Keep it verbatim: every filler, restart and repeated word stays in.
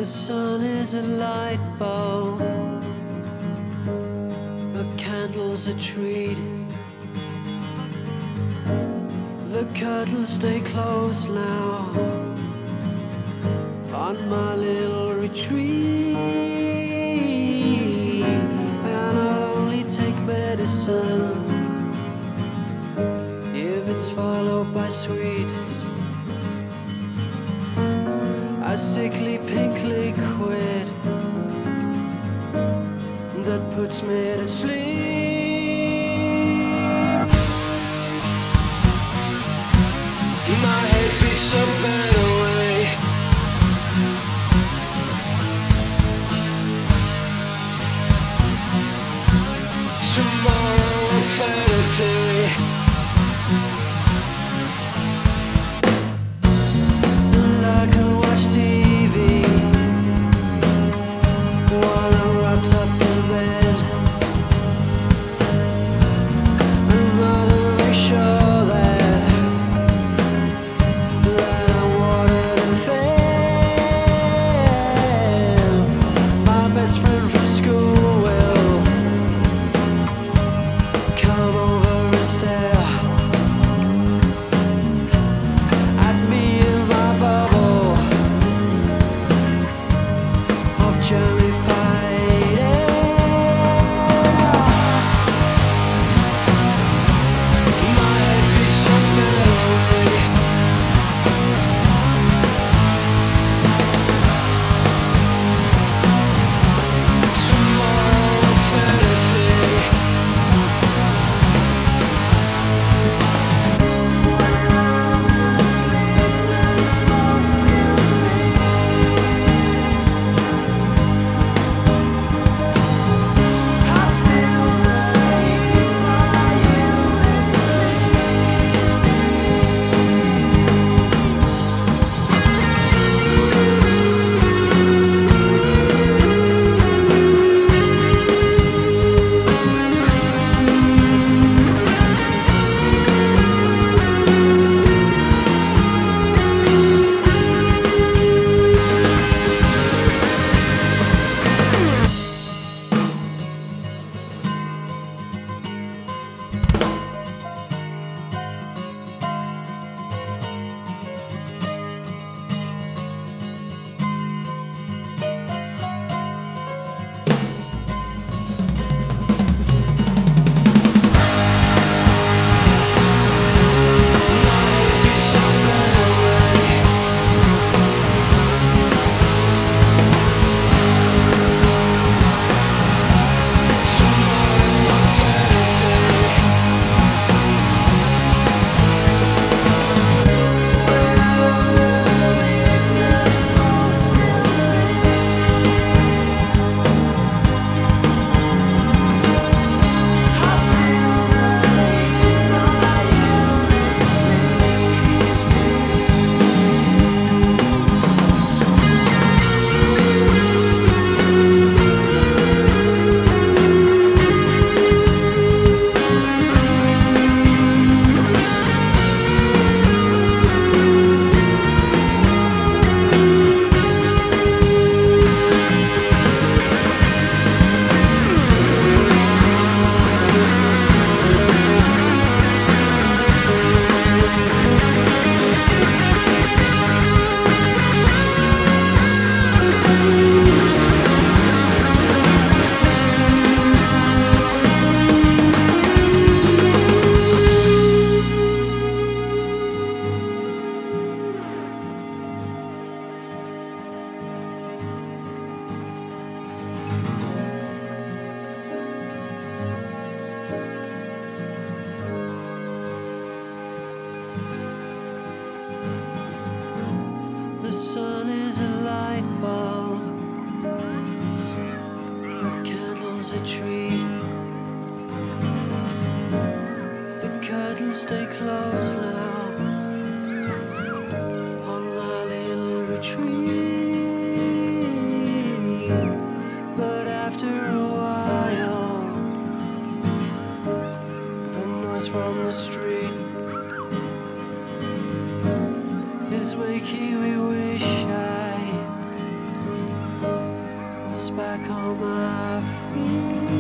The sun is a light bulb, a candle's a treat. The curtains stay closed now on my little retreat, and I'll only take medicine if it's followed by sweets. A sickly pink liquid that puts me to sleep. My head beats a better way. Tomorrow a better day. And I can watch T V while I'm wrapped up in bed. I'd rather make sure that that I'm watered and fed. My best friend from school will come over and stare at me in my bubble of germified air. My head beats a better way. Tomorrow a better day. Sleepless love fills me. I feel the heat, my illness leaves me. The sun is a light bulb, a candle's a treat. The curtains stay closed now on my little retreat. But after a while, the noise from the street is making me wish I back on my feet.